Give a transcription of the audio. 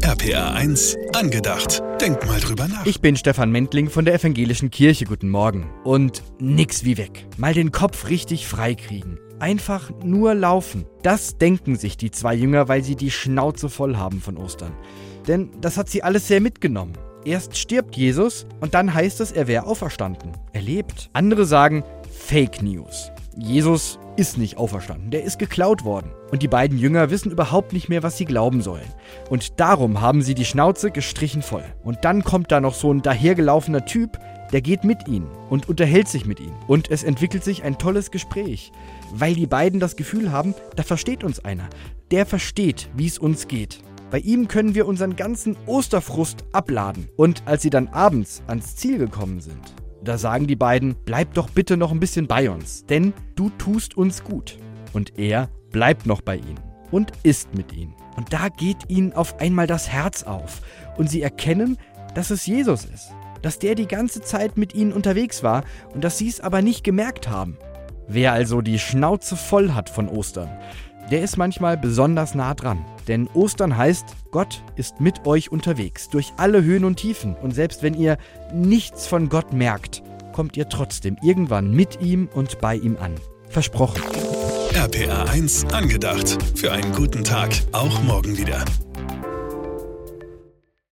RPA 1 angedacht. Denk mal drüber nach. Ich bin Stefan Mentling von der Evangelischen Kirche. Guten Morgen. Und nix wie weg. Mal den Kopf richtig frei kriegen. Einfach nur laufen. Das denken sich die zwei Jünger, weil sie die Schnauze voll haben von Ostern. Denn das hat sie alles sehr mitgenommen. Erst stirbt Jesus und dann heißt es, er wäre auferstanden. Er lebt. Andere sagen Fake News. Jesus ist nicht auferstanden, der ist geklaut worden. Und die beiden Jünger wissen überhaupt nicht mehr, was sie glauben sollen. Und darum haben sie die Schnauze gestrichen voll. Und dann kommt da noch so ein dahergelaufener Typ, der geht mit ihnen und unterhält sich mit ihnen. Und es entwickelt sich ein tolles Gespräch, weil die beiden das Gefühl haben, da versteht uns einer. Der versteht, wie es uns geht. Bei ihm können wir unseren ganzen Osterfrust abladen. Und als sie dann abends ans Ziel gekommen sind, da sagen die beiden, bleib doch bitte noch ein bisschen bei uns, denn du tust uns gut. Und er bleibt noch bei ihnen und ist mit ihnen. Und da geht ihnen auf einmal das Herz auf und sie erkennen, dass es Jesus ist, dass der die ganze Zeit mit ihnen unterwegs war und dass sie es aber nicht gemerkt haben. Wer also die Schnauze voll hat von Ostern, der ist manchmal besonders nah dran. Denn Ostern heißt, Gott ist mit euch unterwegs, durch alle Höhen und Tiefen. Und selbst wenn ihr nichts von Gott merkt, kommt ihr trotzdem irgendwann mit ihm und bei ihm an. Versprochen. RPA 1 angedacht. Für einen guten Tag. Auch morgen wieder.